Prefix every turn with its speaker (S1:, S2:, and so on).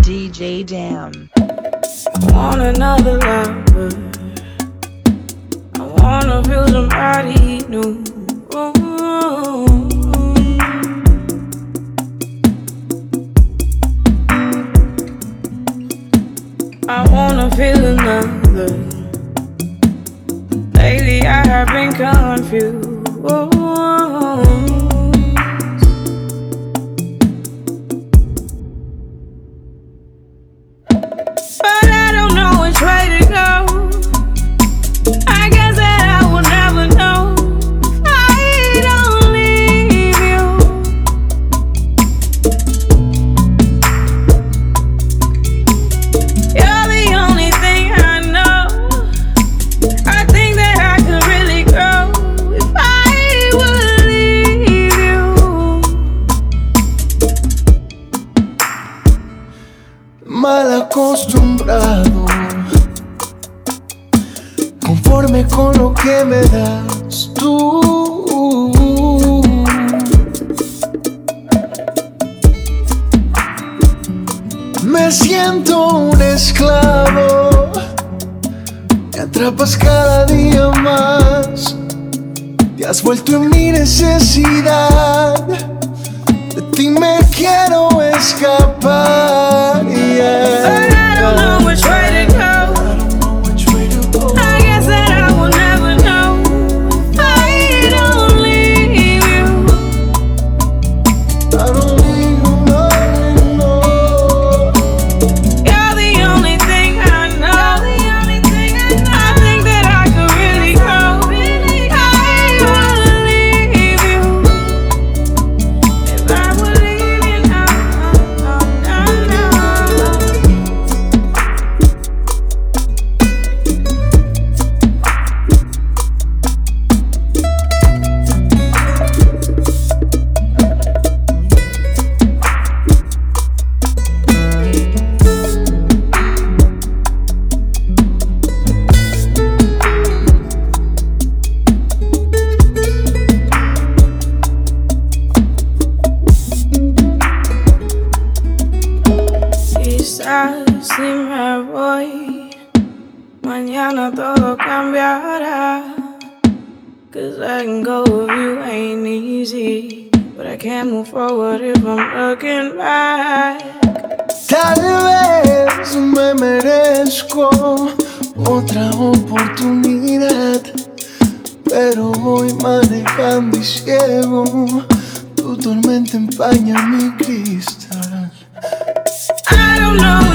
S1: DJ Damn.
S2: I want another lover. I wanna feel somebody new. I wanna feel another. Lately I have been confused. But I don't know which way to go. I guess that I will never know if I don't leave you. You're the only thing I know. I think that I could really grow if I would leave you.
S3: Mal acostumbrado, conforme con lo que me das tú. Me siento un esclavo, me atrapas cada día más. Te has vuelto en mi necesidad, de ti me quiero escapar.
S2: But I don't know which way to go. I guess that I will never know if I don't leave you.
S3: I don't leave you, no.
S2: You're the only thing I know. I think that I could really grow. I would leave you if I would leave you now. Quizás si me voy, mañana todo cambiará. 'Cause letting go of you ain't easy, but I can't move forward if I'm looking back.
S3: Tal vez me merezco otra oportunidad, pero voy manejando y ciego. Tu tormenta empaña mi cristal.
S2: I don't know